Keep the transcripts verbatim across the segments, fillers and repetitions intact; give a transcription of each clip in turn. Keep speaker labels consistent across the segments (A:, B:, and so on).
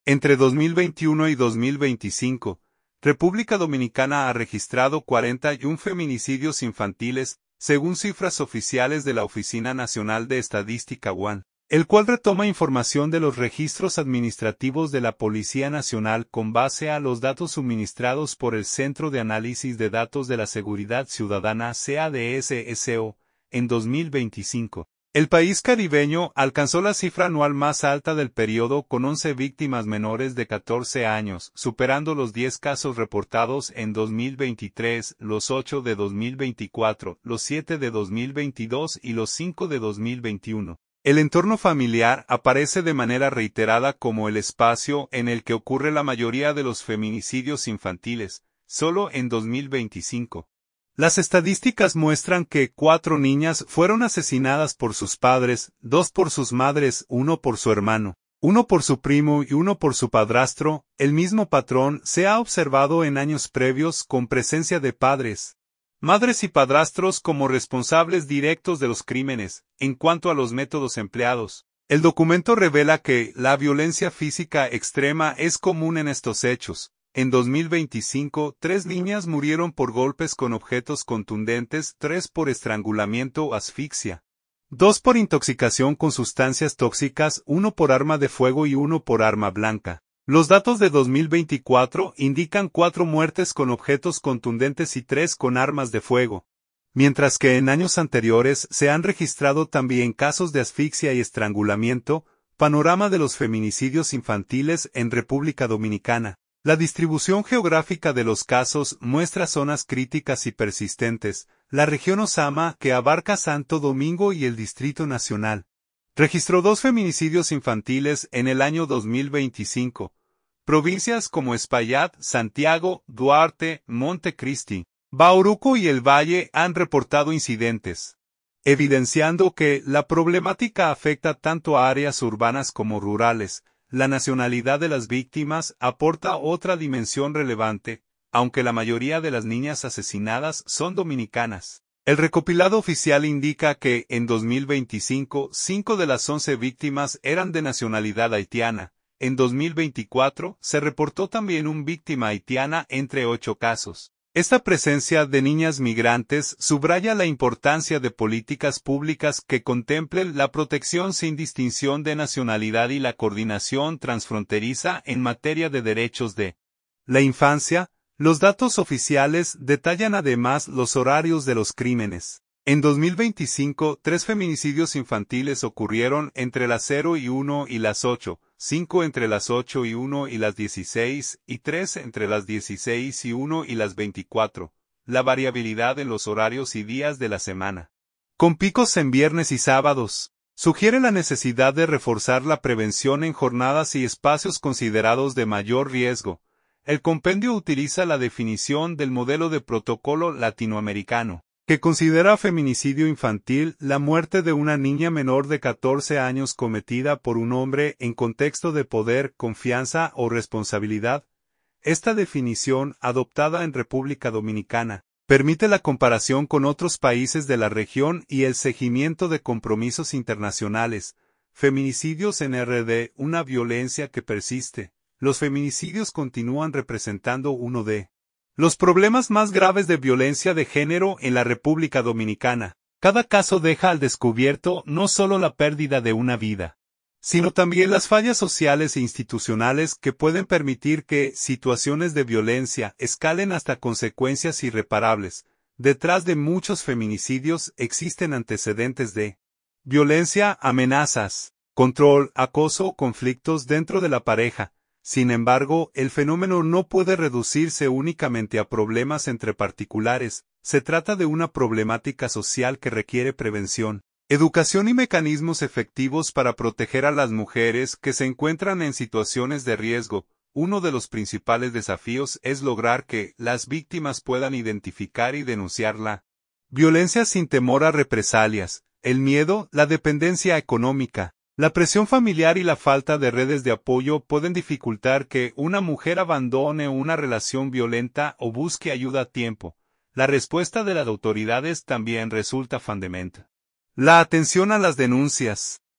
A: Entre dos mil veintiuno y dos mil veinticinco, República Dominicana ha registrado cuarenta y un feminicidios infantiles, según cifras oficiales de la Oficina Nacional de Estadística U A N, el cual retoma información de los registros administrativos de la Policía Nacional con base a los datos suministrados por el Centro de Análisis de Datos de la Seguridad Ciudadana C A D S S O, en dos mil veinticinco. El país caribeño alcanzó la cifra anual más alta del periodo con once víctimas menores de catorce años, superando los diez casos reportados en dos mil veintitrés, los ocho de dos mil veinticuatro, los siete de dos mil veintidós y los cinco de dos mil veintiuno. El entorno familiar aparece de manera reiterada como el espacio en el que ocurre la mayoría de los feminicidios infantiles, solo en dos mil veinticinco. Las estadísticas muestran que cuatro niñas fueron asesinadas por sus padres, dos por sus madres, uno por su hermano, uno por su primo y uno por su padrastro. El mismo patrón se ha observado en años previos con presencia de padres, madres y padrastros como responsables directos de los crímenes. En cuanto a los métodos empleados, el documento revela que la violencia física extrema es común en estos hechos. En dos mil veinticinco, tres niñas murieron por golpes con objetos contundentes, tres por estrangulamiento o asfixia, dos por intoxicación con sustancias tóxicas, uno por arma de fuego y uno por arma blanca. Los datos de dos mil veinticuatro indican cuatro muertes con objetos contundentes y tres con armas de fuego, mientras que en años anteriores se han registrado también casos de asfixia y estrangulamiento. Panorama de los feminicidios infantiles en República Dominicana. La distribución geográfica de los casos muestra zonas críticas y persistentes. La región Osama, que abarca Santo Domingo y el Distrito Nacional, registró dos feminicidios infantiles en el año dos mil veinticinco. Provincias como Espaillat, Santiago, Duarte, Montecristi, Bauruco y El Valle han reportado incidentes, evidenciando que la problemática afecta tanto a áreas urbanas como rurales. La nacionalidad de las víctimas aporta otra dimensión relevante, aunque la mayoría de las niñas asesinadas son dominicanas. El recopilado oficial indica que, en dos mil veinticinco, cinco de las once víctimas eran de nacionalidad haitiana. En dos mil veinticuatro, se reportó también una víctima haitiana entre ocho casos. Esta presencia de niñas migrantes subraya la importancia de políticas públicas que contemplen la protección sin distinción de nacionalidad y la coordinación transfronteriza en materia de derechos de la infancia. Los datos oficiales detallan además los horarios de los crímenes. En dos mil veinticinco, tres feminicidios infantiles ocurrieron entre las cero y uno y las ocho, cinco entre las ocho y uno y las dieciséis, y tres entre las dieciséis y uno y las veinticuatro. La variabilidad en los horarios y días de la semana, con picos en viernes y sábados, sugiere la necesidad de reforzar la prevención en jornadas y espacios considerados de mayor riesgo. El compendio utiliza la definición del modelo de protocolo latinoamericano, que considera feminicidio infantil la muerte de una niña menor de catorce años cometida por un hombre en contexto de poder, confianza o responsabilidad. Esta definición, adoptada en República Dominicana, permite la comparación con otros países de la región y el seguimiento de compromisos internacionales. Feminicidios en R D, una violencia que persiste. Los feminicidios continúan representando uno de los problemas más graves de violencia de género en la República Dominicana. Cada caso deja al descubierto no solo la pérdida de una vida, sino también las fallas sociales e institucionales que pueden permitir que situaciones de violencia escalen hasta consecuencias irreparables. Detrás de muchos feminicidios existen antecedentes de violencia, amenazas, control, acoso, conflictos dentro de la pareja. Sin embargo, el fenómeno no puede reducirse únicamente a problemas entre particulares. Se trata de una problemática social que requiere prevención, educación y mecanismos efectivos para proteger a las mujeres que se encuentran en situaciones de riesgo. Uno de los principales desafíos es lograr que las víctimas puedan identificar y denunciar la violencia sin temor a represalias. El miedo, la dependencia económica, la presión familiar y la falta de redes de apoyo pueden dificultar que una mujer abandone una relación violenta o busque ayuda a tiempo. La respuesta de las autoridades también resulta fundamental. La atención a las denuncias.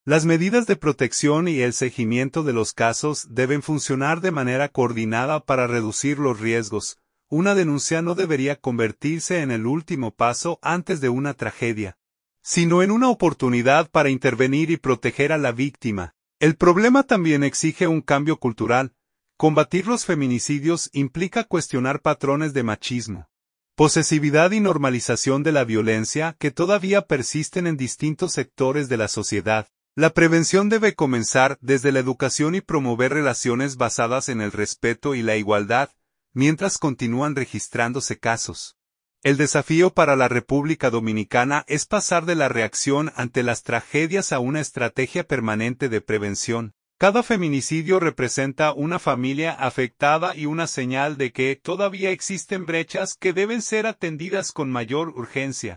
A: Las medidas de protección y el seguimiento de los casos deben funcionar de manera coordinada para reducir los riesgos. Una denuncia no debería convertirse en el último paso antes de una tragedia, sino en una oportunidad para intervenir y proteger a la víctima. El problema también exige un cambio cultural. Combatir los feminicidios implica cuestionar patrones de machismo, posesividad y normalización de la violencia que todavía persisten en distintos sectores de la sociedad. La prevención debe comenzar desde la educación y promover relaciones basadas en el respeto y la igualdad, mientras continúan registrándose casos. El desafío para la República Dominicana es pasar de la reacción ante las tragedias a una estrategia permanente de prevención. Cada feminicidio representa una familia afectada y una señal de que todavía existen brechas que deben ser atendidas con mayor urgencia.